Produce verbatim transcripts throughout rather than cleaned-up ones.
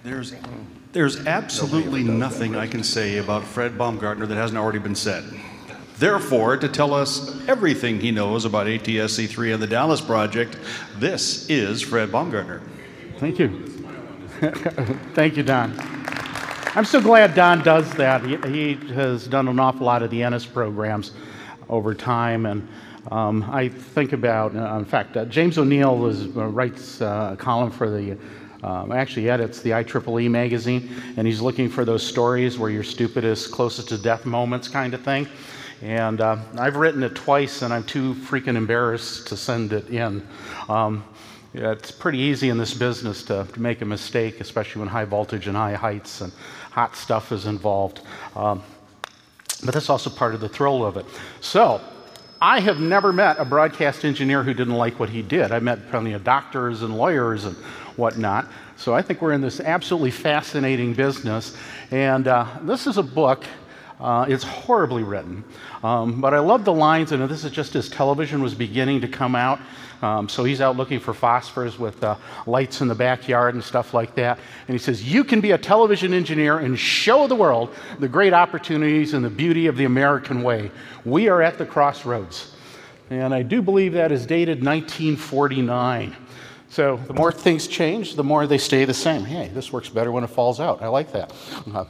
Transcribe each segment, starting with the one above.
There's, there's absolutely nothing I can say about Fred Baumgartner that hasn't already been said. Therefore, to tell us everything he knows about A T S C three and the Dallas project, this is Fred Baumgartner. Thank you. Thank you, Don. I'm so glad Don does that. He, he has done an awful lot of the Ennis programs over time, and um, I think about, uh, in fact, uh, James O'Neill is, uh, writes uh, a column for the, um, actually edits the I triple E magazine, and he's looking for those stories where your stupidest, closest to death moments kind of thing. And uh, I've written it twice, and I'm too freaking embarrassed to send it in. Um, yeah, it's pretty easy in this business to, to make a mistake, especially when high voltage and high heights and hot stuff is involved. Um, but that's also part of the thrill of it. So, I have never met a broadcast engineer who didn't like what he did. I met plenty of doctors and lawyers and whatnot. So I think we're in this absolutely fascinating business. And uh, this is a book. Uh, it's horribly written, um, but I love the lines, and this is just as television was beginning to come out. Um, so he's out looking for phosphors with uh, lights in the backyard and stuff like that. And he says, you can be a television engineer and show the world the great opportunities and the beauty of the American way. We are at the crossroads. And I do believe that is dated nineteen forty-nine. So the more things change, the more they stay the same. Hey, this works better when it falls out. I like that. Uh,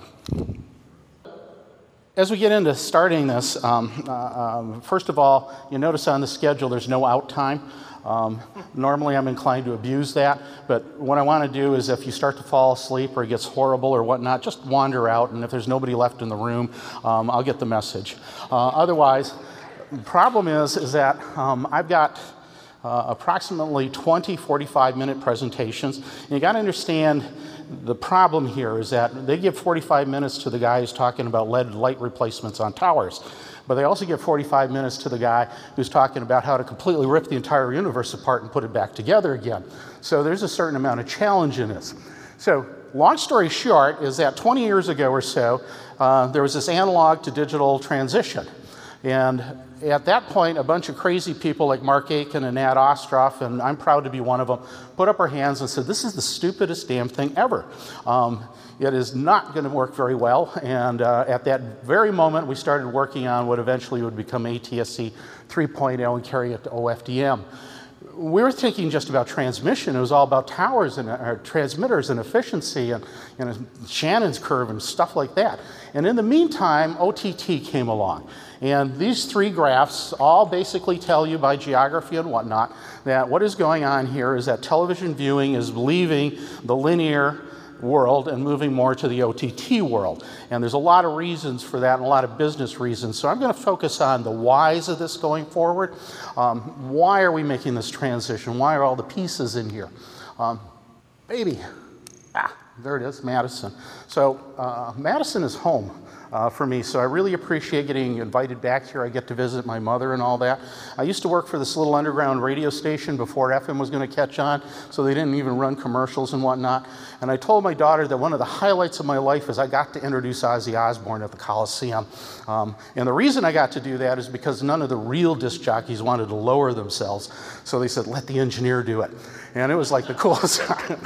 As we get into starting this, um, uh, um, first of all, you notice on the schedule there's no out time. Um, normally I'm inclined to abuse that, but what I want to do is if you start to fall asleep or it gets horrible or whatnot, just wander out, and if there's nobody left in the room, um, I'll get the message. Uh, otherwise, the problem is, is that um, I've got uh, approximately twenty forty-five minute presentations, and you got to understand the problem here is that they give forty-five minutes to the guy who's talking about lead light replacements on towers, but they also give forty-five minutes to the guy who's talking about how to completely rip the entire universe apart and put it back together again. So there's a certain amount of challenge in this. So long story short is that twenty years ago or so, uh, there was this analog to digital transition. And at that point, a bunch of crazy people like Mark Aiken and Nat Ostroff, and I'm proud to be one of them, put up our hands and said, this is the stupidest damn thing ever. Um, it is not going to work very well. And uh, at that very moment, we started working on what eventually would become A T S C three point oh and carry it to O F D M. We were thinking just about transmission. It was all about towers and uh, transmitters and efficiency and you know, Shannon's curve and stuff like that. And in the meantime, O T T came along. And these three graphs all basically tell you by geography and whatnot that what is going on here is that television viewing is leaving the linear world and moving more to the O T T world. And there's a lot of reasons for that and a lot of business reasons. So I'm going to focus on the whys of this going forward. Um, why are we making this transition? Why are all the pieces in here? Um, baby. Ah, there it is, Madison. So uh, Madison is home. Uh, for me, so I really appreciate getting invited back here. I get to visit my mother and all that. I used to work for this little underground radio station before F M was going to catch on, so they didn't even run commercials and whatnot. And I told my daughter that one of the highlights of my life is I got to introduce Ozzy Osbourne at the Coliseum. Um, and the reason I got to do that is because none of the real disc jockeys wanted to lower themselves, so they said, let the engineer do it. And it was like the coolest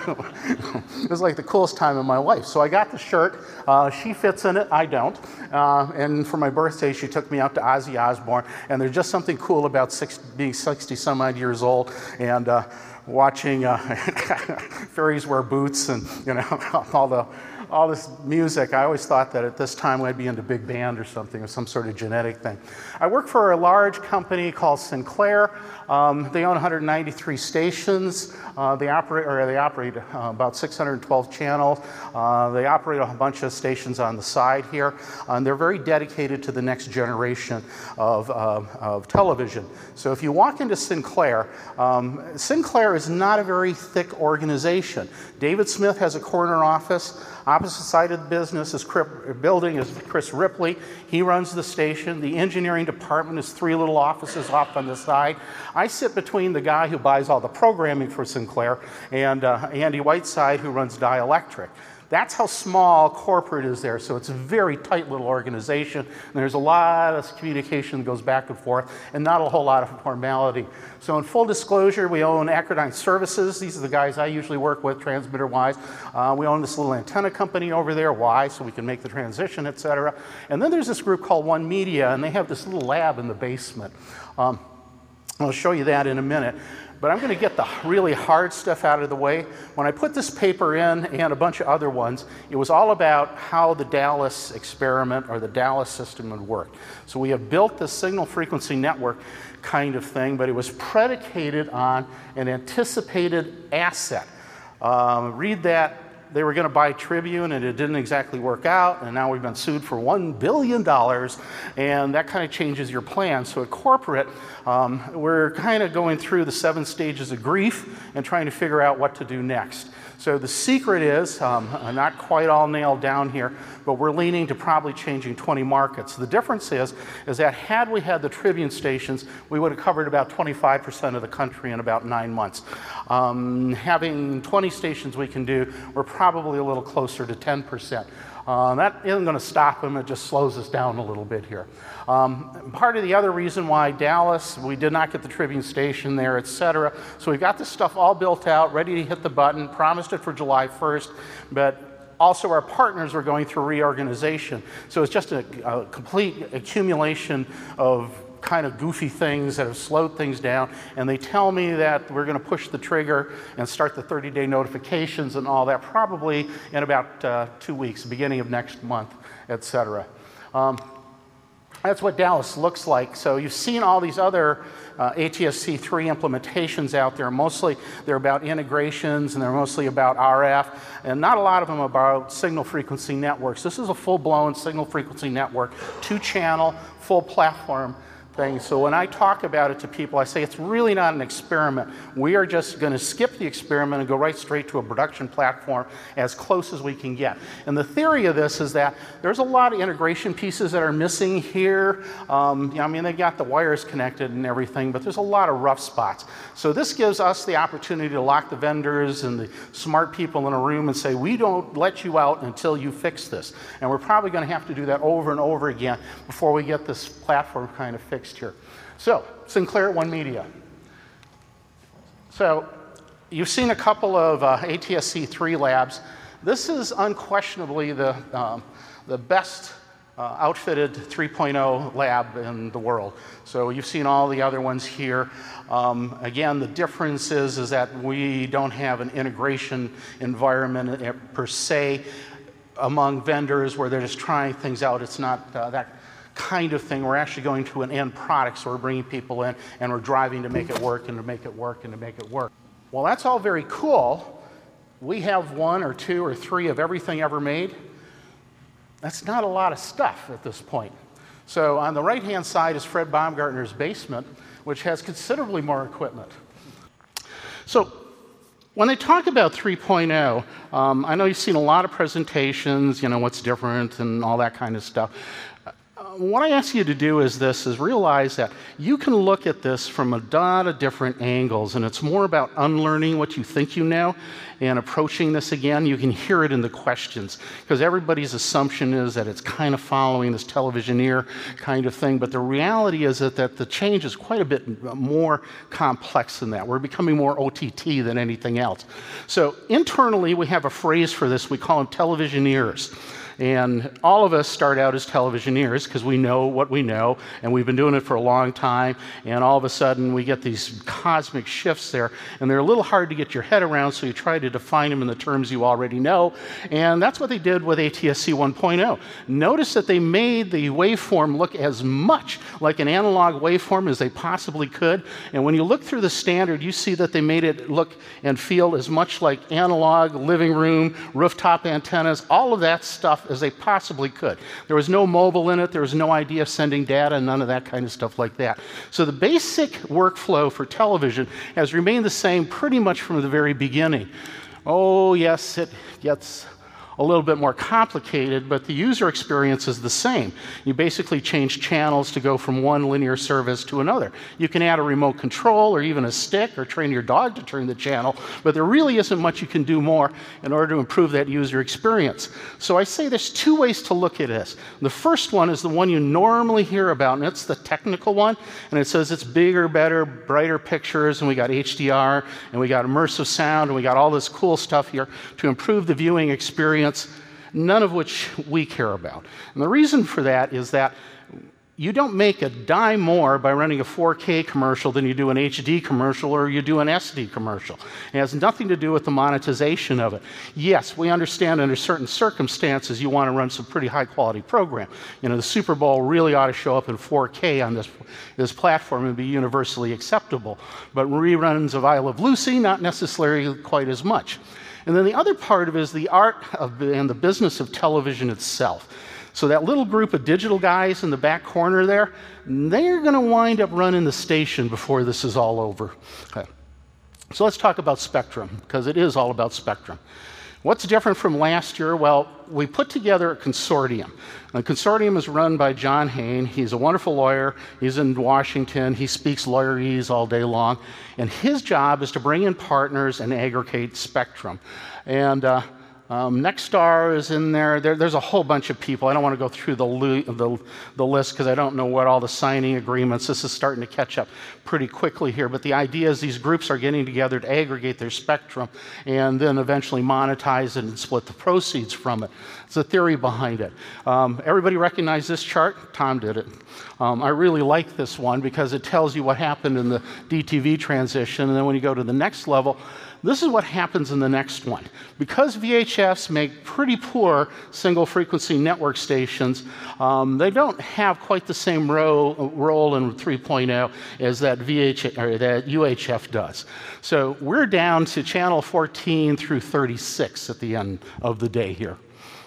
it was like the coolest time in my life. So I got the shirt. Uh, she fits in it. I don't. Uh, and for my birthday, she took me out to Ozzy Osbourne. And there's just something cool about six, being sixty some odd years old and uh, watching uh, fairies wear boots and you know all the all this music. I always thought that at this time I'd be into big band or something, or some sort of genetic thing. I work for a large company called Sinclair. Um, they own one hundred ninety-three stations. Uh, they operate, or they operate uh, about six hundred twelve channels. Uh, they operate a bunch of stations on the side here, and they're very dedicated to the next generation of, uh, of television. So if you walk into Sinclair, um, Sinclair is not a very thick organization. David Smith has a corner office. Opposite side of the business is Chris, building is Chris Ripley. He runs the station. The engineering department is three little offices off on the side. I sit between the guy who buys all the programming for Sinclair and uh, Andy Whiteside, who runs Dielectric. That's how small corporate is there. So it's a very tight little organization. And there's a lot of communication that goes back and forth and not a whole lot of formality. So in full disclosure, we own Acrodyne Services. These are the guys I usually work with, transmitter-wise. Uh, we own this little antenna company over there. Why? So we can make the transition, et cetera. And then there's this group called One Media, and they have this little lab in the basement. Um, I'll show you that in a minute. But I'm going to get the really hard stuff out of the way. When I put this paper in and a bunch of other ones, it was all about how the Dallas experiment or the Dallas system would work. So we have built this signal frequency network kind of thing, but it was predicated on an anticipated asset. Um, read that. They were going to buy Tribune, and it didn't exactly work out, and now we've been sued for one billion dollars, and that kind of changes your plan. So at corporate, um, we're kind of going through the seven stages of grief and trying to figure out what to do next. So the secret is, um, not quite all nailed down here, but we're leaning to probably changing twenty markets. The difference is, is that had we had the Tribune stations, we would have covered about twenty-five percent of the country in about nine months. Um, having twenty stations we can do, we're probably a little closer to ten percent. Uh, that isn't going to stop them, it just slows us down a little bit here. Um, part of the other reason why Dallas, we did not get the Tribune station there, et cetera. So we've got this stuff all built out, ready to hit the button, promised it for July first, but also our partners were going through reorganization. So it's just a, a complete accumulation of kind of goofy things that have slowed things down, and they tell me that we're going to push the trigger and start the thirty-day notifications and all that probably in about uh, two weeks, beginning of next month, et cetera. Um, that's what Dallas looks like. So you've seen all these other uh, A T S C three implementations out there. Mostly they're about integrations, and they're mostly about R F, and not a lot of them about signal frequency networks. This is a full-blown signal frequency network, two-channel, full platform thing. So when I talk about it to people, I say it's really not an experiment. We are just going to skip the experiment and go right straight to a production platform as close as we can get. And the theory of this is that there's a lot of integration pieces that are missing here. Um, you know, I mean, they got the wires connected and everything, but there's a lot of rough spots. So this gives us the opportunity to lock the vendors and the smart people in a room and say, we don't let you out until you fix this. And we're probably going to have to do that over and over again before we get this platform kind of fixed here. So, Sinclair One Media. So, you've seen a couple of uh, A T S C three labs. This is unquestionably the, um, the best uh, outfitted three point oh lab in the world. So you've seen all the other ones here. Um, again, the difference is, is that we don't have an integration environment per se among vendors where they're just trying things out. It's not uh, that kind of thing. We're actually going to an end product, so we're bringing people in and we're driving to make it work and to make it work and to make it work. Well, that's all very cool. We have one or two or three of everything ever made. That's not a lot of stuff at this point. So on the right-hand side is Fred Baumgartner's basement, which has considerably more equipment. So when they talk about three point oh, um, I know you've seen a lot of presentations, you know, what's different and all that kind of stuff. What I ask you to do is this, is realize that you can look at this from a lot of different angles, and it's more about unlearning what you think you know and approaching this again. You can hear it in the questions, because everybody's assumption is that it's kind of following this televisioneer kind of thing, but the reality is that, that the change is quite a bit more complex than that. We're becoming more O T T than anything else. So internally, we have a phrase for this. We call them televisioneers. And all of us start out as televisioneers because we know what we know, and we've been doing it for a long time, and all of a sudden we get these cosmic shifts there, and they're a little hard to get your head around, so you try to define them in the terms you already know, and that's what they did with A T S C one point oh. Notice that they made the waveform look as much like an analog waveform as they possibly could, and when you look through the standard, you see that they made it look and feel as much like analog, living room, rooftop antennas, all of that stuff as they possibly could. There was no mobile in it, there was no idea of sending data, none of that kind of stuff like that. So the basic workflow for television has remained the same pretty much from the very beginning. Oh yes, it gets a little bit more complicated, but the user experience is the same. You basically change channels to go from one linear service to another. You can add a remote control or even a stick or train your dog to turn the channel, but there really isn't much you can do more in order to improve that user experience. So I say there's two ways to look at this. The first one is the one you normally hear about, and it's the technical one, and it says it's bigger, better, brighter pictures, and we got H D R, and we got immersive sound, and we got all this cool stuff here to improve the viewing experience, none of which we care about. And the reason for that is that you don't make a dime more by running a four K commercial than you do an H D commercial or you do an S D commercial. It has nothing to do with the monetization of it. Yes, we understand under certain circumstances you want to run some pretty high quality program. You know, the Super Bowl really ought to show up in four K on this, this platform and be universally acceptable. But reruns of I Love Lucy, not necessarily quite as much. And then the other part of it is the art of, and the business of television itself. So that little group of digital guys in the back corner there, they're going to wind up running the station before this is all over. Okay. So let's talk about Spectrum, because it is all about Spectrum. What's different from last year? Well, we put together a consortium. The consortium is run by John Hain. He's a wonderful lawyer. He's in Washington. He speaks lawyerese all day long. And his job is to bring in partners and aggregate Spectrum. And uh, Um, Nexstar is in there. there. There's a whole bunch of people. I don't want to go through the, the, the list because I don't know what all the signing agreements. This is starting to catch up pretty quickly here. But the idea is these groups are getting together to aggregate their spectrum and then eventually monetize it and split the proceeds from it. It's the theory behind it. Um, everybody recognize this chart? Tom did it. Um, I really like this one because it tells you what happened in the D T V transition. And then when you go to the next level, this is what happens in the next one. Because V H Fs make pretty poor single frequency network stations, um, they don't have quite the same ro role in three point oh as that, V H, or that U H F does. So we're down to channel fourteen through thirty-six at the end of the day here.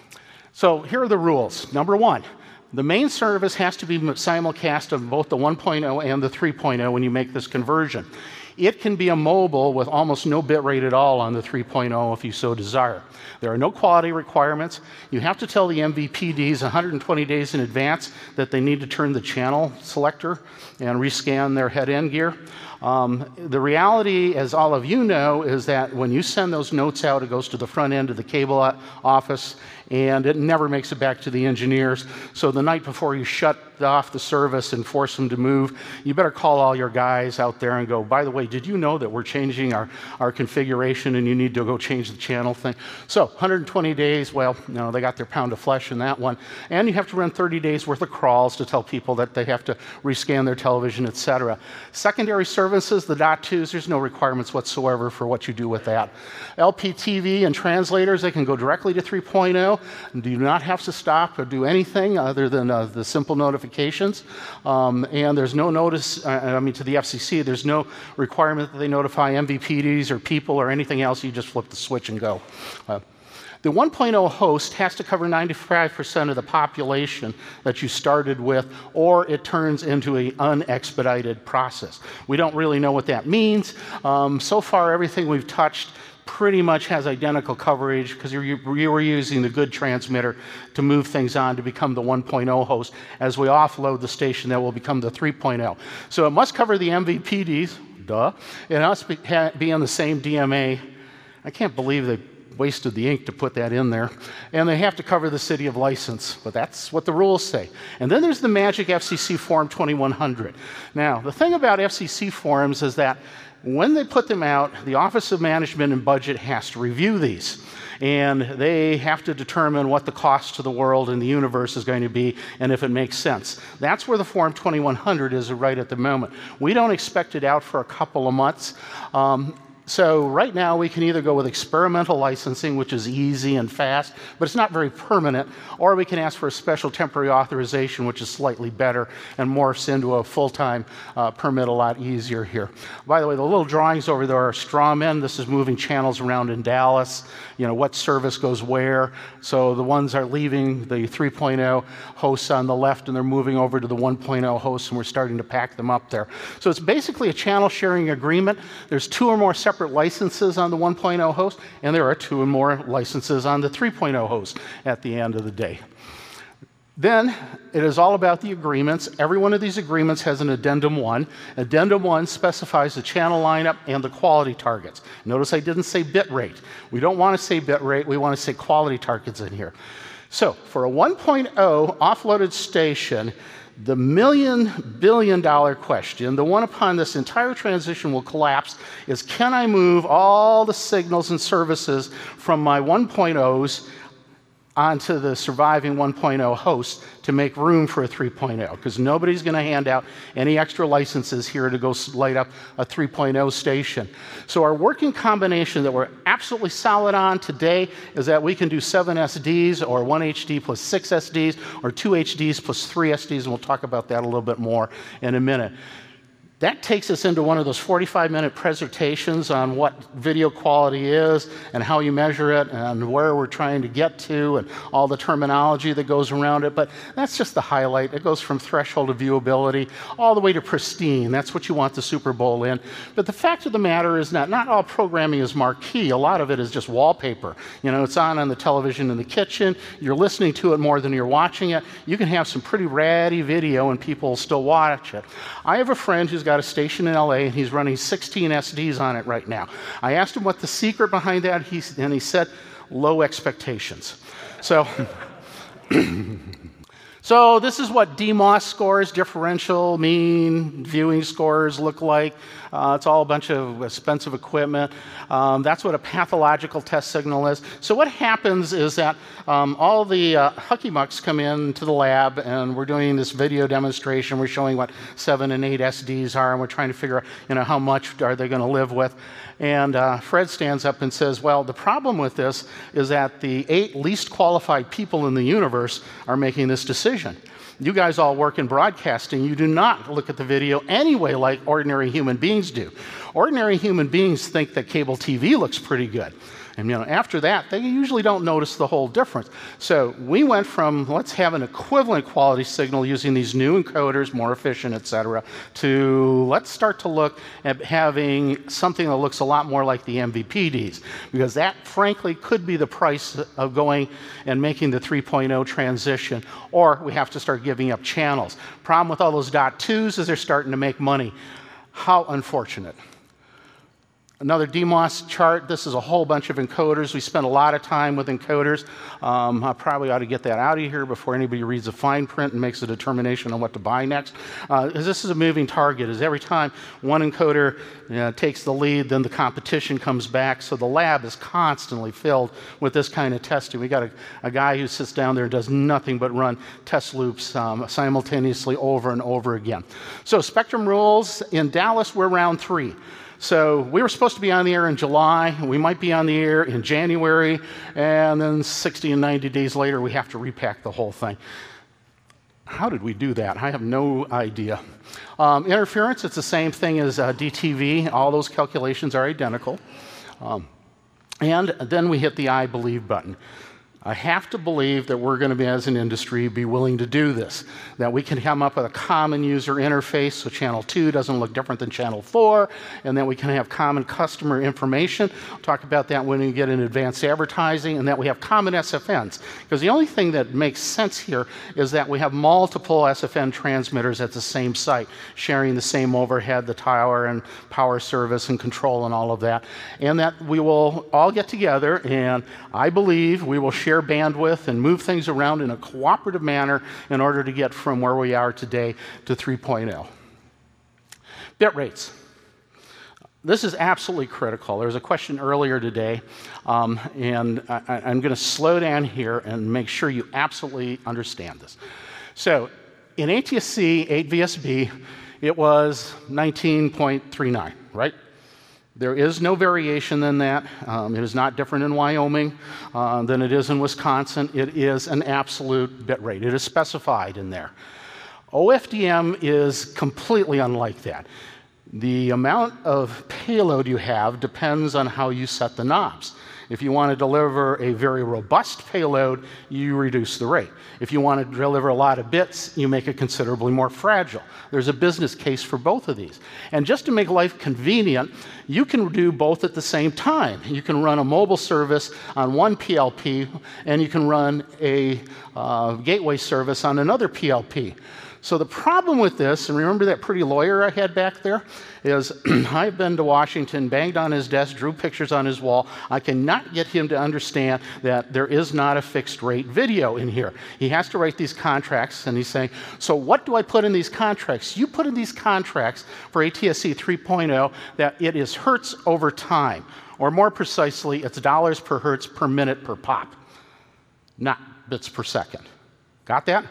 So here are the rules. Number one, the main service has to be simulcast of both the one point oh and the three point oh when you make this conversion. It can be a mobile with almost no bit rate at all on the three point oh if you so desire. There are no quality requirements. You have to tell the M V P Ds one hundred twenty days in advance that they need to turn the channel selector and rescan their head-end gear. Um, the reality, as all of you know, is that when you send those notes out, it goes to the front end of the cable office, and it never makes it back to the engineers. So the night before you shut off the service and force them to move, you better call all your guys out there and go, by the way, did you know that we're changing our, our configuration and you need to go change the channel thing? So one hundred twenty days, well, you know, they got their pound of flesh in that one. And you have to run thirty days worth of crawls to tell people that they have to rescan their television, et cetera. Secondary services, the dot twos, there's no requirements whatsoever for what you do with that. L P T V and translators, they can go directly to three point oh. Do not have to stop or do anything other than uh, the simple notifications. Um, and there's no notice, uh, I mean, to the F C C, there's no requirement that they notify M V P Ds or people or anything else. You just flip the switch and go. Uh, The one point oh host has to cover ninety-five percent of the population that you started with, or it turns into an unexpedited process. We don't really know what that means. Um, so far, everything we've touched pretty much has identical coverage because you were using the good transmitter to move things on to become the one point oh host as we offload the station that will become the three point oh. So it must cover the M V P Ds, duh. It must be, be on the same D M A. I can't believe they wasted the ink to put that in there. And they have to cover the city of license, but that's what the rules say. And then there's the magic F C C Form twenty-one hundred. Now, the thing about F C C forms is that when they put them out, the Office of Management and Budget has to review these. And they have to determine what the cost to the world and the universe is going to be and if it makes sense. That's where the Form twenty-one hundred is right at the moment. We don't expect it out for a couple of months. Um, So right now we can either go with experimental licensing, which is easy and fast, but it's not very permanent, or we can ask for a special temporary authorization, which is slightly better and morphs into a full-time uh, permit a lot easier here. By the way, the little drawings over there are straw men. This is moving channels around in Dallas, you know, what service goes where. So the ones are leaving the three point oh hosts on the left, and they're moving over to the one point oh hosts, and we're starting to pack them up there. So it's basically a channel sharing agreement. There's two or more separate separate licenses on the one point oh host, and there are two or more licenses on the three point oh host at the end of the day. Then it is all about the agreements. Every one of these agreements has an addendum one. Addendum one specifies the channel lineup and the quality targets. Notice I didn't say bit rate. We don't want to say bit rate, we want to say quality targets in here. So for a one point oh offloaded station, the million billion dollar question, the one upon this entire transition will collapse, is can I move all the signals and services from my one point ohs onto the surviving one point oh host to make room for a three point oh, because nobody's going to hand out any extra licenses here to go light up a three point oh station. So our working combination that we're absolutely solid on today is that we can do seven S Ds or one H D plus six S Ds or two H Ds plus three S Ds, and we'll talk about that a little bit more in a minute. That takes us into one of those forty-five minute presentations on what video quality is and how you measure it and where we're trying to get to and all the terminology that goes around it. But that's just the highlight. It goes from threshold of viewability all the way to pristine. That's what you want the Super Bowl in. But the fact of the matter is that not all programming is marquee. A lot of it is just wallpaper. You know, it's on on the television in the kitchen. You're listening to it more than you're watching it. You can have some pretty ratty video and people will still watch it. I have a friend who's got a station in L A and he's running sixteen S Ds on it right now. I asked him what the secret behind that, he, and he said, low expectations. So, so this is what D MOS scores, differential, mean, viewing scores look like. Uh, it's all a bunch of expensive equipment. Um, that's what a pathological test signal is. So what happens is that um, all the uh, hucky mucks come into the lab and we're doing this video demonstration. We're showing what seven and eight S Ds are, and we're trying to figure out, you know, how much are they going to live with. And uh, Fred stands up and says, well, the problem with this is that the eight least qualified people in the universe are making this decision. You guys all work in broadcasting. You do not look at the video anyway like ordinary human beings do. Ordinary human beings think that cable T V looks pretty good. And you know, after that, they usually don't notice the whole difference. So we went from let's have an equivalent quality signal using these new encoders, more efficient, et cetera, to let's start to look at having something that looks a lot more like the M V P Ds, because that, frankly, could be the price of going and making the three point oh transition, or we have to start giving up channels. Problem with all those dot twos is they're starting to make money. How unfortunate. Another D MOS chart. This is a whole bunch of encoders. We spend a lot of time with encoders. Um, I probably ought to get that out of here before anybody reads the fine print and makes a determination on what to buy next. Uh, this is a moving target. Is every time one encoder you know, takes the lead, then the competition comes back. So the lab is constantly filled with this kind of testing. We got a, a guy who sits down there and does nothing but run test loops um, simultaneously over and over again. So Spectrum rules. In Dallas, we're round three. So we were supposed to be on the air in July. We might be on the air in January, and then sixty and ninety days later, we have to repack the whole thing. How did we do that? I have no idea. Um, interference, it's the same thing as uh, D T V. All those calculations are identical. Um, and then we hit the I believe button. I have to believe that we're going to be, as an industry, be willing to do this, that we can come up with a common user interface so channel two doesn't look different than channel four, and that we can have common customer information. I'll talk about that when we get in advanced advertising, and that we have common S F Ns. Because the only thing that makes sense here is that we have multiple S F N transmitters at the same site, sharing the same overhead, the tower and power service and control and all of that, and that we will all get together, and I believe we will share bandwidth and move things around in a cooperative manner in order to get from where we are today to three point oh. Bit rates. This is absolutely critical. There was a question earlier today, um, and I, I'm going to slow down here and make sure you absolutely understand this. So in A T S C eight V S B, it was nineteen point three nine, right? There is no variation in that. Um, it is not different in Wyoming uh, than it is in Wisconsin. It is an absolute bit rate. It is specified in there. O F D M is completely unlike that. The amount of payload you have depends on how you set the knobs. If you want to deliver a very robust payload, you reduce the rate. If you want to deliver a lot of bits, you make it considerably more fragile. There's a business case for both of these. And just to make life convenient, you can do both at the same time. You can run a mobile service on one P L P, and you can run a uh, gateway service on another P L P. So the problem with this, and remember that pretty lawyer I had back there, is I've been to Washington, banged on his desk, drew pictures on his wall. I cannot get him to understand that there is not a fixed rate video in here. He has to write these contracts, and he's saying, so what do I put in these contracts? You put in these contracts for A T S C three point oh that it is hertz over time, or more precisely, it's dollars per hertz per minute per pop, not bits per second. Got that?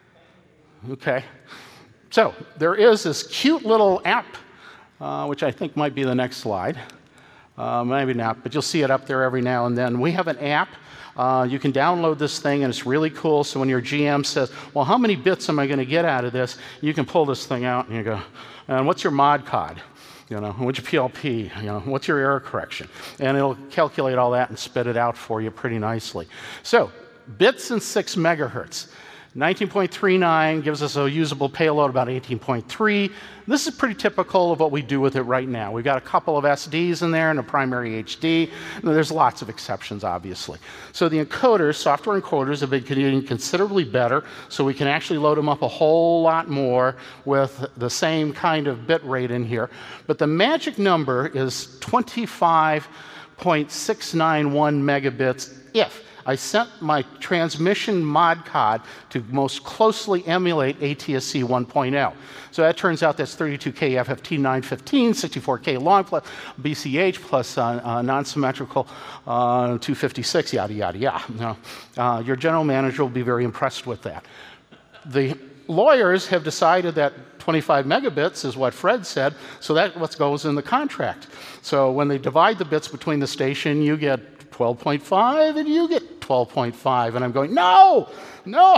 Okay. So there is this cute little app, uh, which I think might be the next slide. Uh, maybe not, but you'll see it up there every now and then. We have an app. Uh, you can download this thing, and it's really cool. So when your G M says, well, how many bits am I going to get out of this? You can pull this thing out, and you go, and what's your mod code? You know, what's your P L P? You know, what's your error correction? And it'll calculate all that and spit it out for you pretty nicely. So bits and six megahertz. nineteen point three nine gives us a usable payload about eighteen point three. This is pretty typical of what we do with it right now. We've got a couple of S Ds in there and a primary H D. There's lots of exceptions, obviously. So the encoders, software encoders, have been getting considerably better, so we can actually load them up a whole lot more with the same kind of bit rate in here. But the magic number is twenty-five point six nine one megabits if I sent my transmission mod code to most closely emulate A T S C one point oh. So that turns out that's thirty-two K F F T nine fifteen, sixty-four K long plus B C H plus uh, uh, non-symmetrical uh, two fifty-six, yada, yada, yada. Now, uh, your general manager will be very impressed with that. The lawyers have decided that twenty-five megabits is what Fred said, so that's what goes in the contract. So when they divide the bits between the station, you get twelve point five and you get twelve point five. And I'm going, no, no,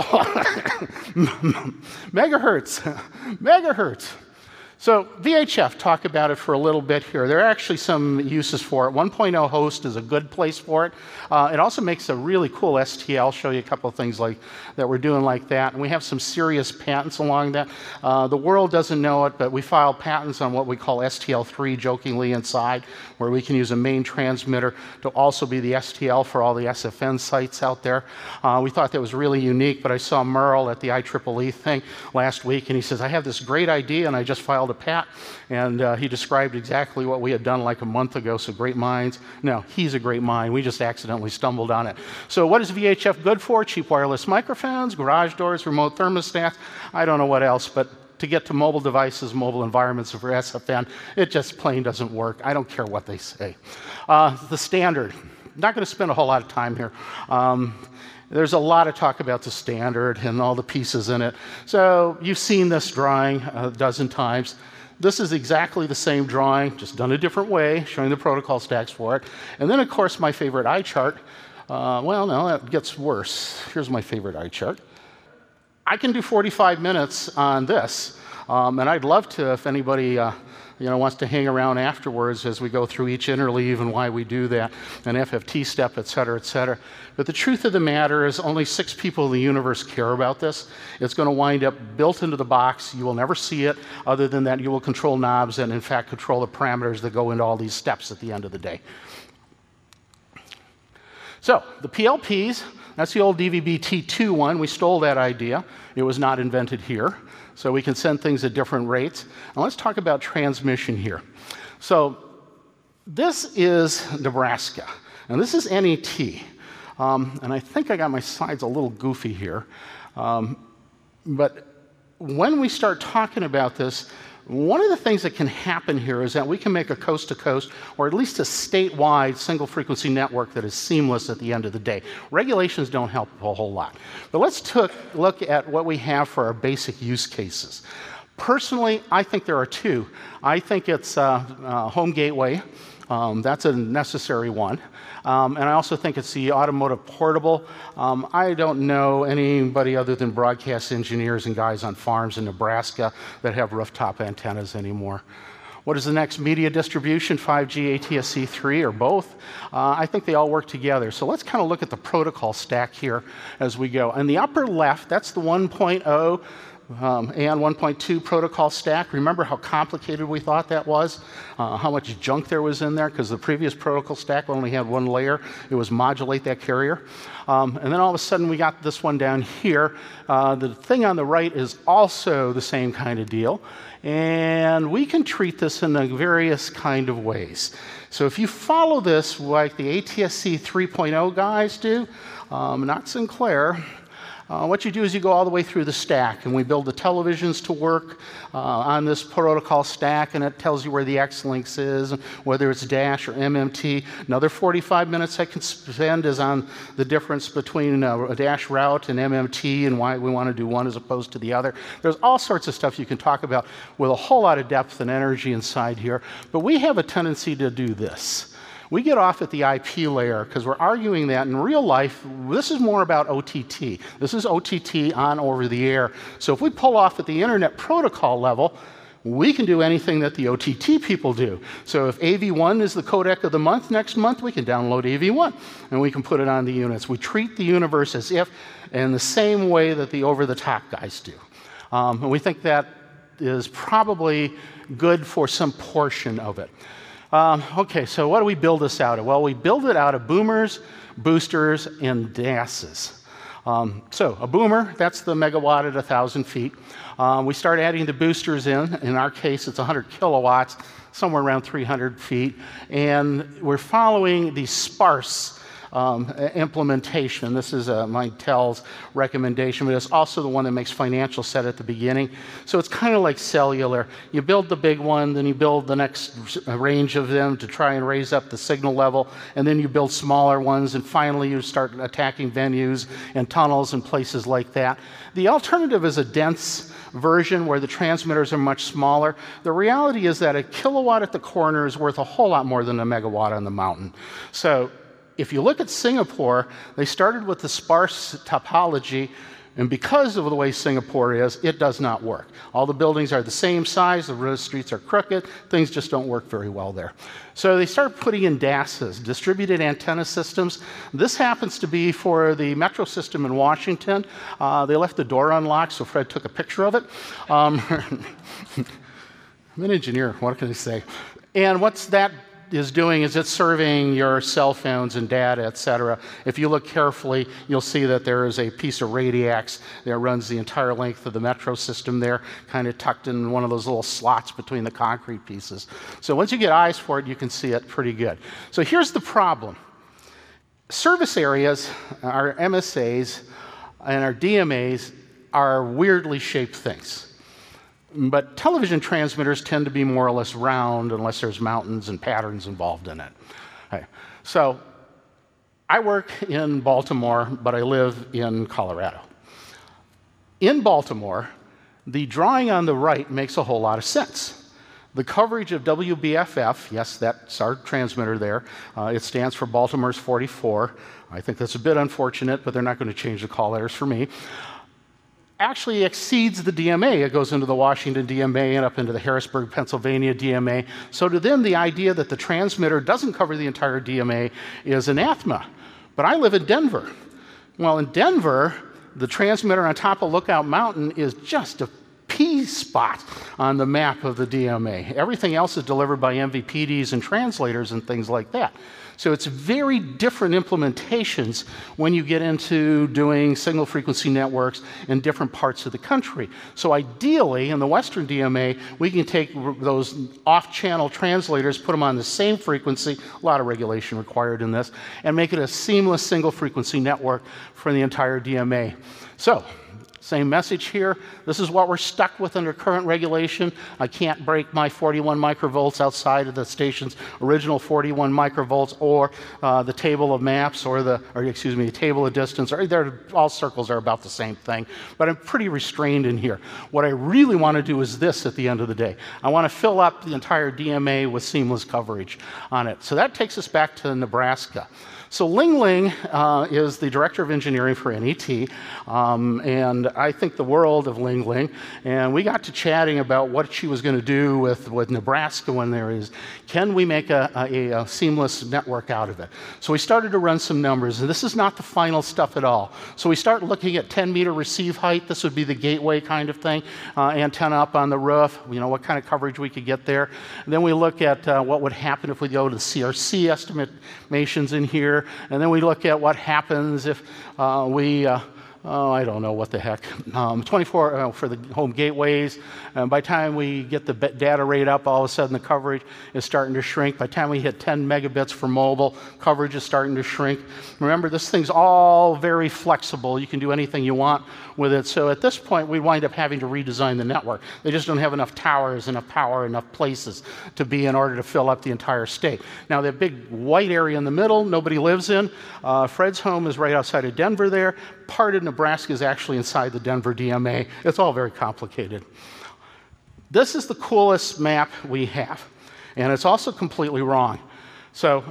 megahertz, megahertz. So V H F, talk about it for a little bit here. There are actually some uses for it. one point oh host is a good place for it. Uh, it also makes a really cool S T L. I'll show you a couple of things like that we're doing like that. And we have some serious patents along that. Uh, the world doesn't know it, but we filed patents on what we call S T L three jokingly inside, where we can use a main transmitter to also be the S T L for all the S F N sites out there. Uh, we thought that was really unique, but I saw Merle at the I triple E thing last week, and he says, I have this great idea, and I just filed a patent. And uh, he described exactly what we had done like a month ago, so great minds. No, he's a great mind. We just accidentally stumbled on it. So what is V H F good for? Cheap wireless microphones, garage doors, remote thermostats. I don't know what else, but to get to mobile devices, mobile environments for S F N, it just plain doesn't work. I don't care what they say. Uh, the standard. Not going to spend a whole lot of time here. Um, There's a lot of talk about the standard and all the pieces in it. So you've seen this drawing a dozen times. This is exactly the same drawing, just done a different way, showing the protocol stacks for it. And then, of course, my favorite eye chart. Uh, well, no, that gets worse. Here's my favorite eye chart. I can do forty-five minutes on this. Um, and I'd love to, if anybody uh, you know, wants to hang around afterwards as we go through each interleave and why we do that, an F F T step, et cetera, et cetera. But the truth of the matter is only six people in the universe care about this. It's going to wind up built into the box. You will never see it. Other than that, you will control knobs and, in fact, control the parameters that go into all these steps at the end of the day. So the P L Ps, that's the old D V B T two one. We stole that idea. It was not invented here. So we can send things at different rates. Now let's talk about transmission here. So this is Nebraska, and this is N E T. Um, and I think I got my slides a little goofy here. Um, but when we start talking about this, one of the things that can happen here is that we can make a coast-to-coast, or at least a statewide single-frequency network that is seamless at the end of the day. Regulations don't help a whole lot. But let's took, look at what we have for our basic use cases. Personally, I think there are two. I think it's uh, uh, home gateway. Um, that's a necessary one. Um, and I also think it's the automotive portable. Um, I don't know anybody other than broadcast engineers and guys on farms in Nebraska that have rooftop antennas anymore. What is the next? Media distribution, five G, A T S C three, or both? Uh, I think they all work together. So let's kind of look at the protocol stack here as we go. In the upper left, that's the one point oh um, and one point two protocol stack. Remember how complicated we thought that was? Uh, how much junk there was in there? Because the previous protocol stack only had one layer. It was modulate that carrier. Um, and then all of a sudden we got this one down here. Uh, the thing on the right is also the same kind of deal. And we can treat this in various kind of ways. So if you follow this like the A T S C three point oh guys do, um, not Sinclair, Uh, what you do is you go all the way through the stack, and we build the televisions to work uh, on this protocol stack, and it tells you where the X-Links is, whether it's Dash or M M T. Another forty-five minutes I can spend is on the difference between uh, a Dash route and M M T and why we want to do one as opposed to the other. There's all sorts of stuff you can talk about with a whole lot of depth and energy inside here, but we have a tendency to do this. We get off at the I P layer because we're arguing that in real life, this is more about O T T. This is O T T on over the air. So if we pull off at the internet protocol level, we can do anything that the O T T people do. So if A V one is the codec of the month next month, we can download A V one and we can put it on the units. We treat the universe as if in the same way that the over-the-top guys do. Um, and we think that is probably good for some portion of it. Um, okay, so what do we build this out of? Well, we build it out of boomers, boosters, and D A Ss. Um, so a boomer, that's the megawatt at one thousand feet. Um, we start adding the boosters in. In our case, it's one hundred kilowatts, somewhere around three hundred feet. And we're following the sparse Um, implementation. This is uh, Mintel's recommendation, but it's also the one that makes financial set at the beginning. So it's kind of like cellular. You build the big one, then you build the next range of them to try and raise up the signal level, and then you build smaller ones, and finally you start attacking venues and tunnels and places like that. The alternative is a dense version where the transmitters are much smaller. The reality is that a kilowatt at the corner is worth a whole lot more than a megawatt on the mountain. So if you look at Singapore, they started with the sparse topology, and because of the way Singapore is, it does not work. All the buildings are the same size, the road streets are crooked, things just don't work very well there. So they started putting in D A Ss, distributed antenna systems. This happens to be for the metro system in Washington. Uh, they left the door unlocked, so Fred took a picture of it. Um, I'm an engineer, what can I say? And what's that is doing is it's serving your cell phones and data, et cetera. If you look carefully, you'll see that there is a piece of Radiax that runs the entire length of the metro system there, kind of tucked in one of those little slots between the concrete pieces. So once you get eyes for it, you can see it pretty good. So here's the problem. Service areas, our M S As and our D M As are weirdly shaped things. But television transmitters tend to be more or less round unless there's mountains and patterns involved in it. Okay. So I work in Baltimore, but I live in Colorado. In Baltimore, the drawing on the right makes a whole lot of sense. The coverage of W B F F, yes, that's our transmitter there. Uh, it stands for Baltimore's forty-four. I think that's a bit unfortunate, but they're not going to change the call letters for me. Actually exceeds the D M A. It goes into the Washington D M A and up into the Harrisburg, Pennsylvania D M A. So to them, the idea that the transmitter doesn't cover the entire D M A is anathema. But I live in Denver. Well, in Denver, the transmitter on top of Lookout Mountain is just a pea spot on the map of the D M A. Everything else is delivered by M V P Ds and translators and things like that. So it's very different implementations when you get into doing signal frequency networks in different parts of the country. So ideally, in the Western D M A, we can take those off-channel translators, put them on the same frequency, a lot of regulation required in this, and make it a seamless single frequency network for the entire D M A. So, same message here. This is what we're stuck with under current regulation. I can't break my forty-one microvolts outside of the station's original forty-one microvolts, or uh, the table of maps, or the, or excuse me, the table of distance. Or they're, all circles are about the same thing. But I'm pretty restrained in here. What I really want to do is this at the end of the day. I want to fill up the entire D M A with seamless coverage on it. So that takes us back to Nebraska. So Ling Ling uh, is the director of engineering for N E T, um, and I think the world of Ling Ling. And we got to chatting about what she was going to do with, with Nebraska when there is, can we make a, a, a seamless network out of it? So we started to run some numbers, and this is not the final stuff at all. So we start looking at ten meter receive height. This would be the gateway kind of thing, uh, antenna up on the roof, you know, what kind of coverage we could get there. And then we look at uh, what would happen if we go to the C R C estimations in here. And then we look at what happens if uh, we, uh, oh, I don't know what the heck, um, twenty-four uh, for the home gateways. And by the time we get the data rate up, all of a sudden the coverage is starting to shrink. By the time we hit ten megabits for mobile, coverage is starting to shrink. Remember, this thing's all very flexible. You can do anything you want with it. So at this point, we wind up having to redesign the network. They just don't have enough towers, enough power, enough places to be in order to fill up the entire state. Now, the big white area in the middle, nobody lives in. Uh, Fred's home is right outside of Denver there. Part of Nebraska is actually inside the Denver D M A. It's all very complicated. This is the coolest map we have, and it's also completely wrong. So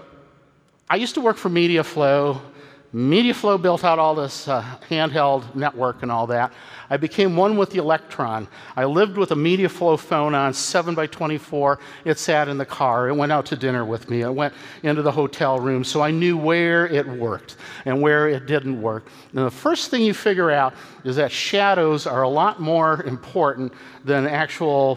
I used to work for MediaFlow. MediaFlow built out all this uh, handheld network and all that. I became one with the Electron. I lived with a MediaFlow phone on seven by twenty-four. It sat in the car. It went out to dinner with me. It went into the hotel room. So I knew where it worked and where it didn't work. And the first thing you figure out is that shadows are a lot more important than actual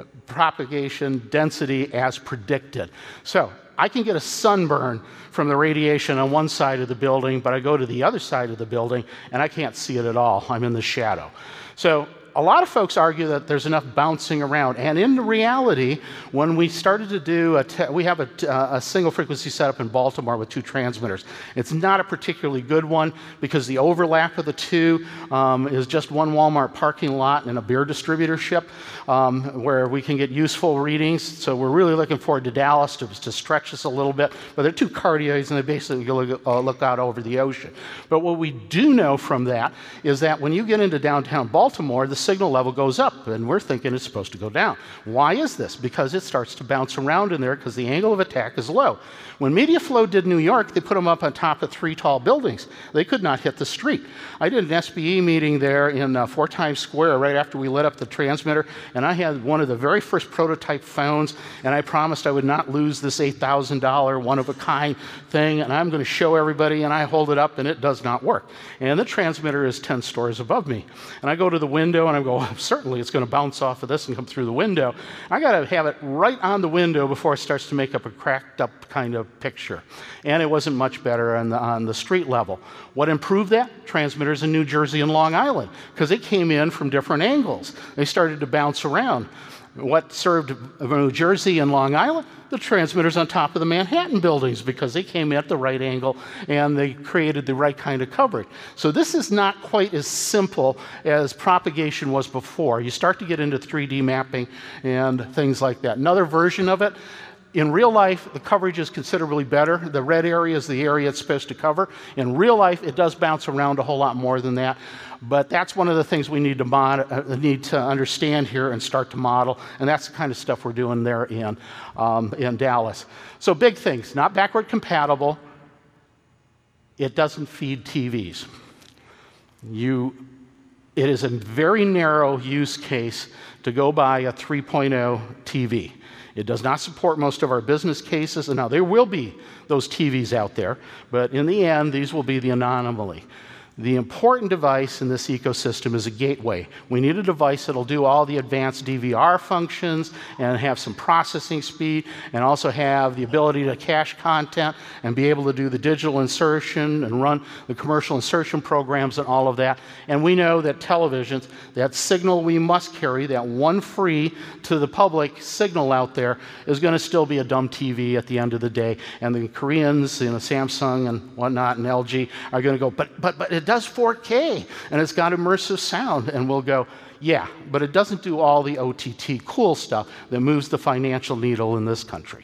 propagation density as predicted. So I can get a sunburn from the radiation on one side of the building, but I go to the other side of the building and I can't see it at all. I'm in the shadow. So a lot of folks argue that there's enough bouncing around. And in reality, when we started to do, a te- we have a, uh, a single frequency setup in Baltimore with two transmitters. It's not a particularly good one because the overlap of the two um, is just one Walmart parking lot and a beer distributorship um, where we can get useful readings. So we're really looking forward to Dallas to, to stretch this a little bit. But they're two cardioids and they basically look, uh, look out over the ocean. But what we do know from that is that when you get into downtown Baltimore, the signal level goes up, and we're thinking it's supposed to go down. Why is this? Because it starts to bounce around in there because the angle of attack is low. When MediaFlow did New York, they put them up on top of three tall buildings. They could not hit the street. I did an S B E meeting there in uh, Four Times Square right after we lit up the transmitter, and I had one of the very first prototype phones, and I promised I would not lose this eight thousand dollars one-of-a-kind thing, and I'm going to show everybody, and I hold it up, and it does not work. And the transmitter is ten stories above me. And I go to the window, and I go, well, certainly it's going to bounce off of this and come through the window. I got to have it right on the window before it starts to make up a cracked up kind of picture. And it wasn't much better on the, on the street level. What improved that? Transmitters in New Jersey and Long Island, because it came in from different angles. They started to bounce around. What served New Jersey and Long Island? The transmitters on top of the Manhattan buildings, because they came at the right angle and they created the right kind of coverage. So this is not quite as simple as propagation was before. You start to get into three D mapping and things like that. Another version of it, in real life, the coverage is considerably better. The red area is the area it's supposed to cover. In real life, it does bounce around a whole lot more than that. But that's one of the things we need to mod- uh, need to understand here and start to model, and that's the kind of stuff we're doing there in, um, in Dallas. So big things, not backward compatible. It doesn't feed T Vs. You, it is a very narrow use case to go buy a three point oh T V. It does not support most of our business cases, and now there will be those T Vs out there, but in the end, these will be the anomaly. The important device in this ecosystem is a gateway. We need a device that'll do all the advanced D V R functions and have some processing speed and also have the ability to cache content and be able to do the digital insertion and run the commercial insertion programs and all of that. And we know that televisions, that signal we must carry, that one free to the public signal out there, is going to still be a dumb T V at the end of the day. And the Koreans, you know, Samsung and whatnot and L G are going to go, but, but, but it does four K, and it's got immersive sound, and we'll go, yeah, but it doesn't do all the O T T cool stuff that moves the financial needle in this country.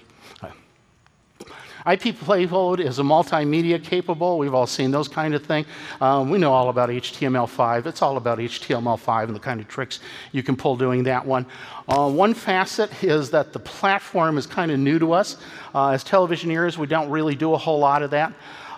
I P payload is a multimedia capable. We've all seen those kind of things. Um, we know all about H T M L five. It's all about H T M L five and the kind of tricks you can pull doing that one. Uh, one facet is that the platform is kind of new to us. Uh, as televisioneers, we don't really do a whole lot of that.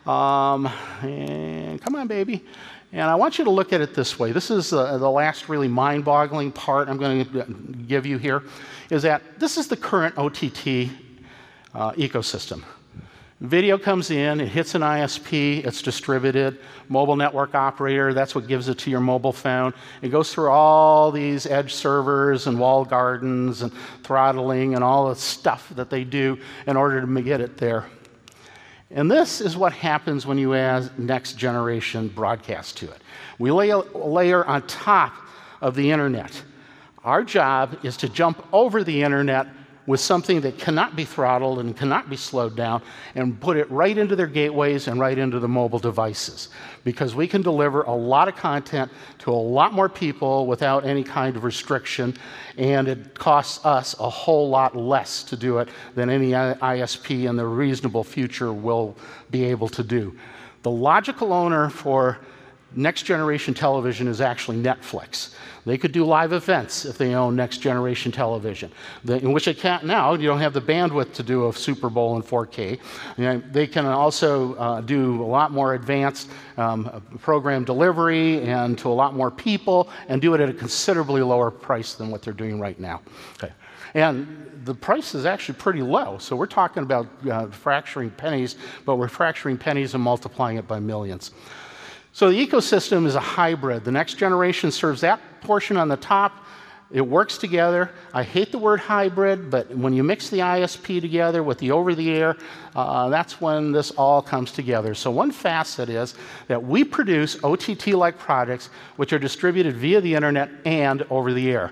Um, and come on, baby. And I want you to look at it this way. This is uh, the last really mind-boggling part I'm going to give you here, is that this is the current O T T uh, ecosystem. Video comes in, it hits an I S P, it's distributed, mobile network operator, that's what gives it to your mobile phone. It goes through all these edge servers and walled gardens and throttling and all the stuff that they do in order to get it there. And this is what happens when you add next generation broadcast to it. We lay a layer on top of the internet. Our job is to jump over the internet with something that cannot be throttled and cannot be slowed down and put it right into their gateways and right into the mobile devices. Because we can deliver a lot of content to a lot more people without any kind of restriction, and it costs us a whole lot less to do it than any I S P in the reasonable future will be able to do. The logical owner for next generation television is actually Netflix. They could do live events if they own next generation television, in which they can't now. You don't have the bandwidth to do a Super Bowl in four K. You know, they can also uh, do a lot more advanced um, program delivery and to a lot more people and do it at a considerably lower price than what they're doing right now. Okay. And the price is actually pretty low. So we're talking about uh, fracturing pennies, but we're fracturing pennies and multiplying it by millions. So the ecosystem is a hybrid. The next generation serves that portion on the top. It works together. I hate the word hybrid, but when you mix the I S P together with the over-the-air, uh, that's when this all comes together. So one facet is that we produce O T T-like products which are distributed via the internet and over-the-air.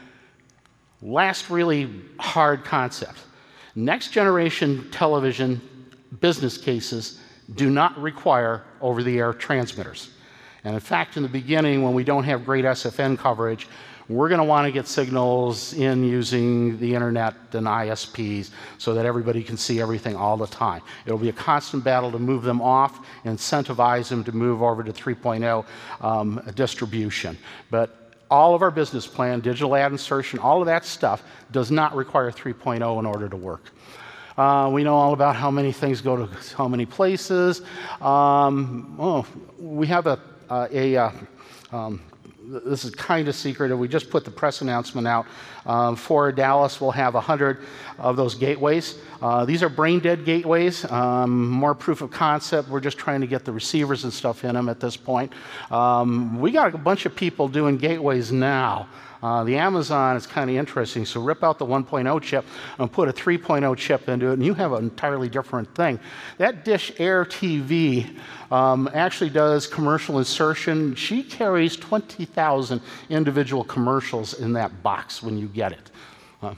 Last really hard concept. Next generation television business cases do not require over-the-air transmitters. And in fact, in the beginning, when we don't have great S F N coverage, we're going to want to get signals in using the internet and I S Ps so that everybody can see everything all the time. It'll be a constant battle to move them off, incentivize them to move over to three point oh um, distribution. But all of our business plan, digital ad insertion, all of that stuff does not require three point oh in order to work. Uh, we know all about how many things go to how many places. Um, oh, we have a, uh, a uh, um, this is kind of secretive. We just put the press announcement out. Um, for Dallas, we'll have one hundred of those gateways. Uh, these are brain-dead gateways, um, more proof of concept. We're just trying to get the receivers and stuff in them at this point. Um, we got a bunch of people doing gateways now. Uh, the Amazon is kind of interesting. So rip out the one point oh chip and put a three point oh chip into it, and you have an entirely different thing. That Dish Air T V um, actually does commercial insertion. She carries twenty thousand individual commercials in that box when you get it. Uh,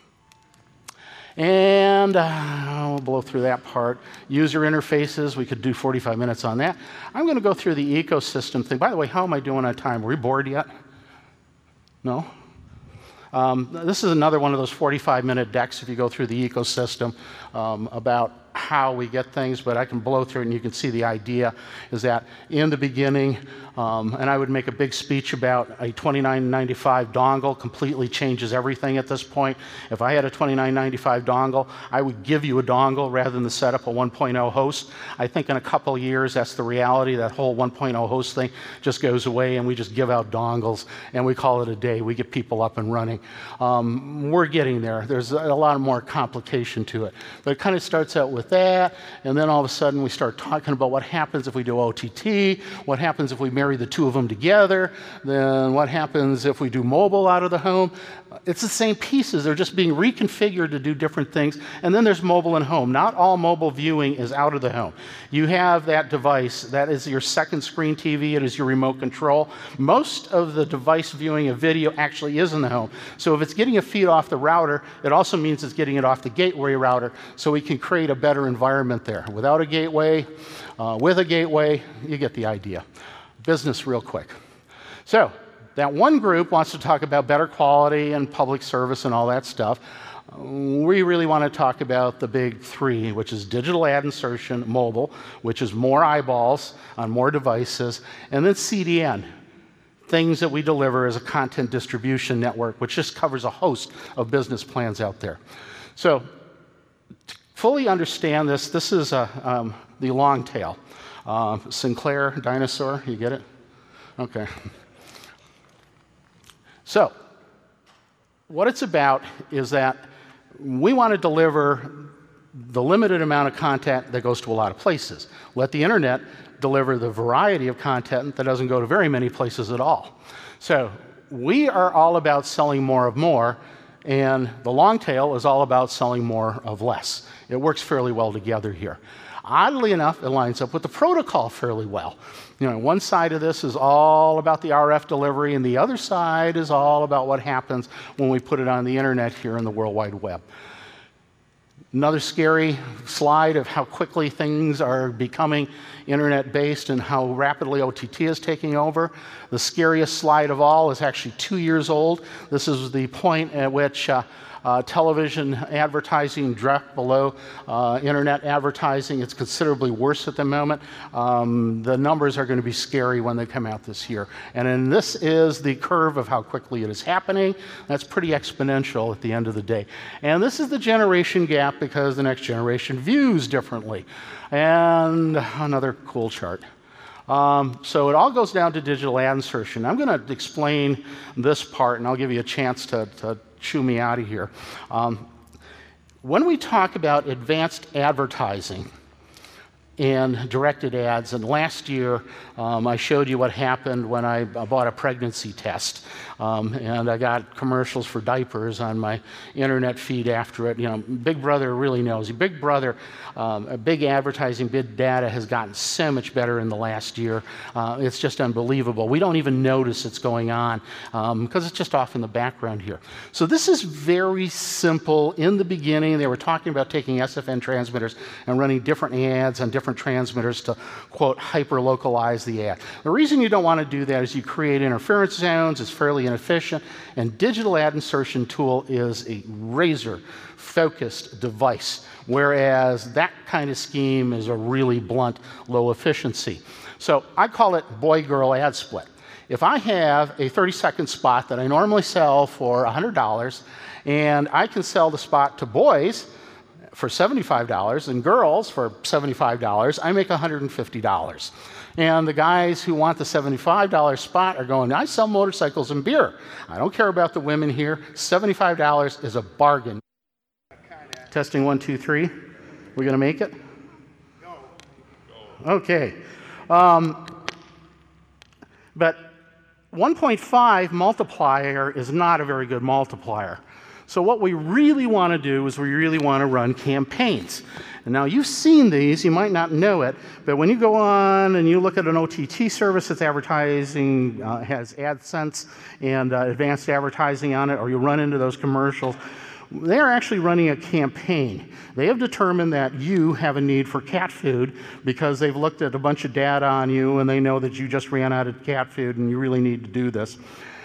And uh, we'll blow through that part. User interfaces, we could do forty-five minutes on that. I'm going to go through the ecosystem thing. By the way, how am I doing on time? Are we bored yet? No? Um, this is another one of those forty-five minute decks if you go through the ecosystem um, about how we get things, but I can blow through it and you can see the idea is that in the beginning, um, and I would make a big speech about a twenty-nine ninety-five dongle completely changes everything at this point. If I had a twenty-nine ninety-five dongle, I would give you a dongle rather than to set up a one point oh host. I think in a couple of years, that's the reality. That whole one point oh host thing just goes away and we just give out dongles and we call it a day. We get people up and running. Um, we're getting there. There's a lot more complication to it. But it kind of starts out with that, and then all of a sudden we start talking about what happens if we do O T T, what happens if we marry the two of them together, then what happens if we do mobile out of the home. It's the same pieces. They're just being reconfigured to do different things. And then there's mobile and home. Not all mobile viewing is out of the home. You have that device. That is your second screen T V. It is your remote control. Most of the device viewing of video actually is in the home. So if it's getting a feed off the router, it also means it's getting it off the gateway router, so we can create a better environment there. Without a gateway, uh, with a gateway, you get the idea. Business real quick. So that one group wants to talk about better quality and public service and all that stuff. We really want to talk about the big three, which is digital ad insertion, mobile, which is more eyeballs on more devices, and then C D N, things that we deliver as a content distribution network, which just covers a host of business plans out there. So to fully understand this, this is a, um, the long tail. Uh, Sinclair dinosaur, you get it? Okay. So, what it's about is that we want to deliver the limited amount of content that goes to a lot of places. Let the internet deliver the variety of content that doesn't go to very many places at all. So we are all about selling more of more, and the long tail is all about selling more of less. It works fairly well together here. Oddly enough, it lines up with the protocol fairly well. You know, one side of this is all about the R F delivery, and the other side is all about what happens when we put it on the internet here in the World Wide Web. Another scary slide of how quickly things are becoming internet-based and how rapidly O T T is taking over. The scariest slide of all is actually two years old. This is the point at which uh, uh, television advertising dropped below uh, internet advertising. It's considerably worse at the moment. Um, the numbers are going to be scary when they come out this year. And then this is the curve of how quickly it is happening. That's pretty exponential at the end of the day. And this is the generation gap because the next generation views differently. And another cool chart. Um, so it all goes down to digital ad insertion. I'm going to explain this part, and I'll give you a chance to, to chew me out of here. Um, when we talk about advanced advertising and directed ads, and last year um, I showed you what happened when I bought a pregnancy test, um, and I got commercials for diapers on my internet feed after it. You know, Big Brother really knows. Big Brother, um, big advertising, big data has gotten so much better in the last year. Uh, it's just unbelievable. We don't even notice it's going on um, because it's just off in the background here. So this is very simple. In the beginning, they were talking about taking S F N transmitters and running different ads on different transmitters to, quote, hyper-localize the ad. The reason you don't want to do that is you create interference zones, it's fairly inefficient, and digital ad insertion tool is a razor-focused device, whereas that kind of scheme is a really blunt, low efficiency. So I call it boy-girl ad split. If I have a thirty-second spot that I normally sell for one hundred dollars, and I can sell the spot to boys for seventy-five dollars and girls for seventy-five dollars, I make one hundred fifty dollars. And the guys who want the seventy-five dollar spot are going, I sell motorcycles and beer. I don't care about the women here. seventy-five dollars is a bargain. Testing one, two, three. We going to make it? No. Okay. Um, but one point five multiplier is not a very good multiplier. So what we really want to do is we really want to run campaigns. And now you've seen these, you might not know it, but when you go on and you look at an O T T service that's advertising, uh, has AdSense and uh, advanced advertising on it, or you run into those commercials, they are actually running a campaign. They have determined that you have a need for cat food because they've looked at a bunch of data on you and they know that you just ran out of cat food and you really need to do this.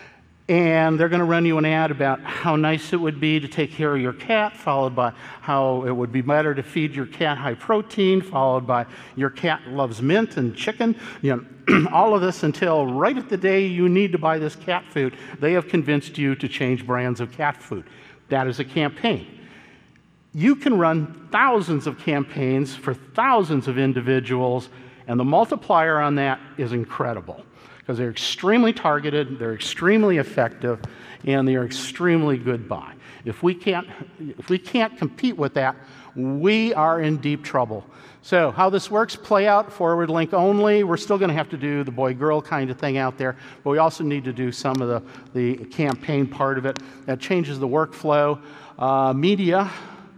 And they're going to run you an ad about how nice it would be to take care of your cat, followed by how it would be better to feed your cat high protein, followed by your cat loves mint and chicken. You know, all of this until right at the day you need to buy this cat food, they have convinced you to change brands of cat food. That is a campaign. You can run thousands of campaigns for thousands of individuals, and the multiplier on that is incredible. Because they're extremely targeted, they're extremely effective, and they're extremely good buy. If we can't, if we can't compete with that, we are in deep trouble. So how this works, play out, forward link only. We're still going to have to do the boy-girl kind of thing out there, but we also need to do some of the, the campaign part of it. That changes the workflow. Uh, media.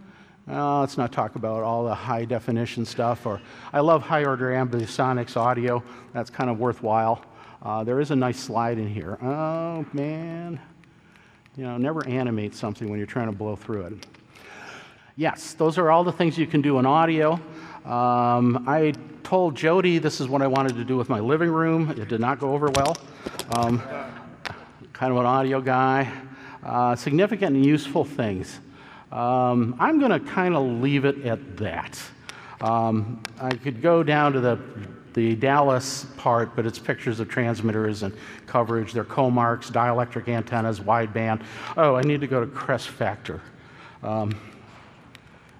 Uh, let's not talk about all the high definition stuff. Or I love high order ambisonics audio. That's kind of worthwhile. Uh, there is a nice slide in here. Oh, man. You know, never animate something when you're trying to blow through it. Yes, those are all the things you can do in audio. Um, I told Jody this is what I wanted to do with my living room. It did not go over well. Um, kind of an audio guy. Uh, significant and useful things. Um, I'm going to kind of leave it at that. Um, I could go down to the the Dallas part, but it's pictures of transmitters and coverage. They're Comarks, dielectric antennas, wideband. Oh, I need to go to crest factor. Um,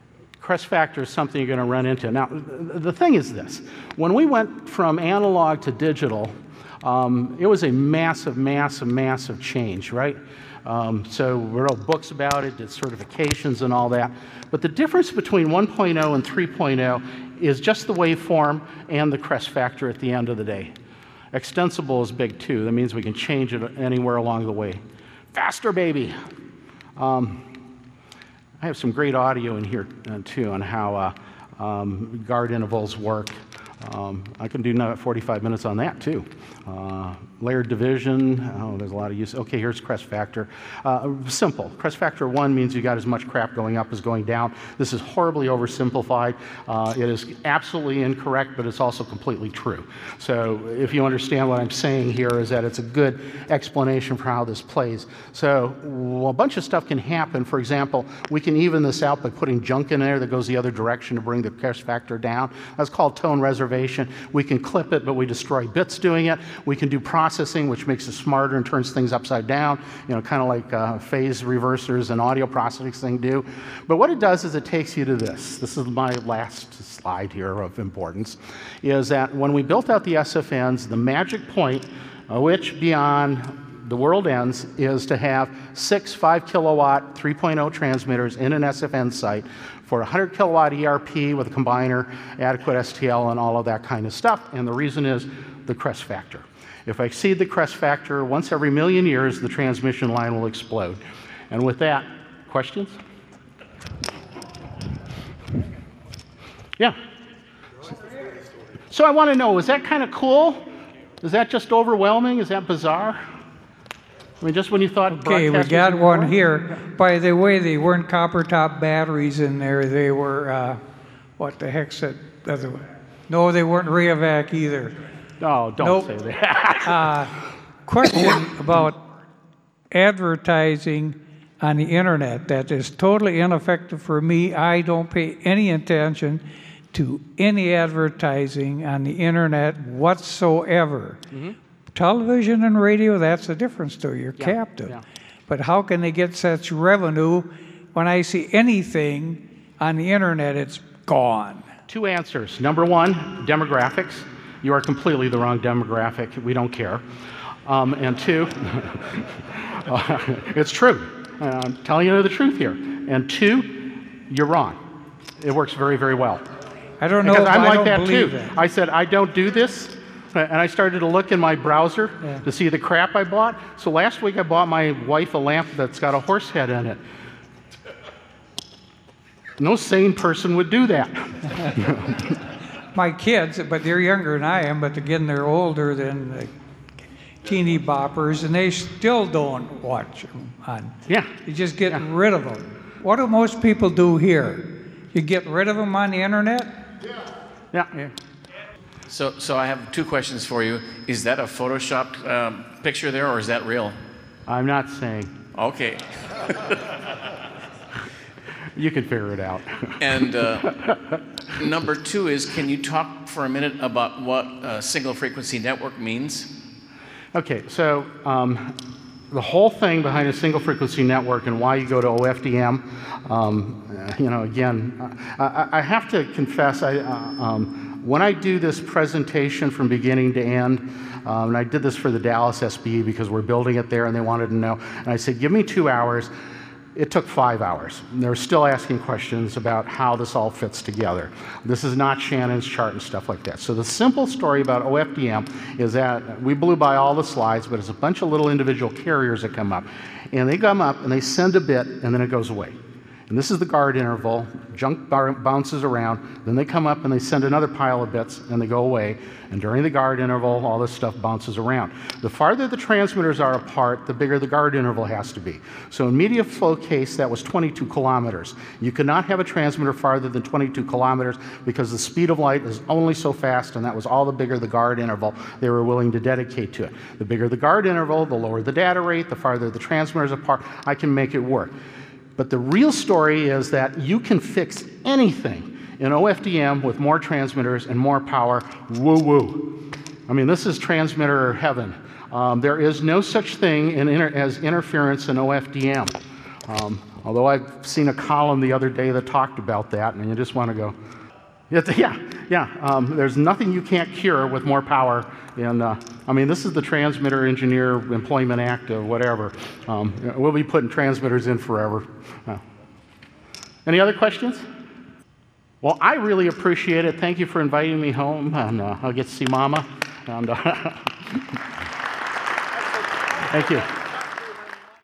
crest factor is something you're going to run into. Now, the thing is this. When we went from analog to digital, um, it was a massive, massive, massive change, right? Um, so we wrote books about it, did certifications and all that. But the difference between one point oh and three point oh is just the waveform and the crest factor at the end of the day. Extensible is big too. That means we can change it anywhere along the way. Faster, baby. Um, I have some great audio in here uh, too on how uh, um, guard intervals work. Um, I can do now forty-five minutes on that too. Uh, layered division, oh, there's a lot of use. Okay, here's crest factor. Uh, simple. Crest factor one means you got as much crap going up as going down. This is horribly oversimplified. Uh, it is absolutely incorrect, but it's also completely true. So if you understand what I'm saying here is that it's a good explanation for how this plays. So well, a bunch of stuff can happen. For example, we can even this out by putting junk in there that goes the other direction to bring the crest factor down. That's called tone reservation. We can clip it, but we destroy bits doing it. We can do processing, which makes it smarter and turns things upside down, you know, kind of like uh, phase reversers and audio processing do. But what it does is it takes you to this. This is my last slide here of importance, is that when we built out the S F Ns, the magic point, uh, which beyond the world ends, is to have six five kilowatt three point oh transmitters in an S F N site for one hundred kilowatt E R P with a combiner, adequate S T L, and all of that kind of stuff. And the reason is the crest factor. If I exceed the crest factor, once every million years, the transmission line will explode. And with that, questions? Yeah. So I want to know, is that kind of cool? Is that just overwhelming? Is that bizarre? I mean, just when you thought okay, we got one here. By the way, they weren't copper top batteries in there. They were, uh, what the heck's that other one? No, they weren't Rayovac either. Oh, don't nope. say that. uh, question about advertising on the internet that is totally ineffective for me. I don't pay any attention to any advertising on the internet whatsoever. Mm-hmm. Television and radio, that's a different story. You're yeah, captive. Yeah. But how can they get such revenue when I see anything on the internet, it's gone? Two answers. Number one, demographics. You are completely the wrong demographic. We don't care. Um, and two, uh, it's true. Uh, I'm telling you the truth here. And two, you're wrong. It works very, very well. I don't know because if I'm I like don't that believe too. That. I said, I don't do this. And I started to look in my browser yeah. to see the crap I bought. So last week I bought my wife a lamp that's got a horse head in it. No sane person would do that. My kids, but they're younger than I am, but again, they're older than the teeny boppers, and they still don't watch them on. Yeah. You just get yeah. rid of them. What do most people do here? You get rid of them on the internet? Yeah. Yeah. yeah. So, so I have two questions for you. Is that a photoshopped um, picture there, or is that real? I'm not saying. Okay. You can figure it out. And uh, number two is, can you talk for a minute about what a single frequency network means? Okay, so um, the whole thing behind a single frequency network and why you go to O F D M, um, you know, again, I, I have to confess, I, uh, um, when I do this presentation from beginning to end, um, and I did this for the Dallas S B E because we're building it there and they wanted to know, and I said, give me two hours. It took five hours. And they're still asking questions about how this all fits together. This is not Shannon's chart and stuff like that. So the simple story about O F D M is that we blew by all the slides, but it's a bunch of little individual carriers that come up. And they come up and they send a bit and then it goes away. And this is the guard interval. Junk bounces around. Then they come up and they send another pile of bits and they go away. And during the guard interval, all this stuff bounces around. The farther the transmitters are apart, the bigger the guard interval has to be. So in media flow case, that was twenty-two kilometers. You could not have a transmitter farther than twenty-two kilometers because the speed of light is only so fast, and that was all the bigger the guard interval they were willing to dedicate to it. The bigger the guard interval, the lower the data rate, the farther the transmitters apart, I can make it work. But the real story is that you can fix anything in O F D M with more transmitters and more power. Woo-woo. I mean, this is transmitter heaven. Um, there is no such thing in inter as interference in O F D M. Um, although I've seen a column the other day that talked about that, and you just want to go, yeah, yeah. Um, there's nothing you can't cure with more power. And uh, I mean, this is the Transmitter Engineer Employment Act of whatever. Um, we'll be putting transmitters in forever. Uh, any other questions? Well, I really appreciate it. Thank you for inviting me home, and uh, I'll get to see Mama. And uh, thank you.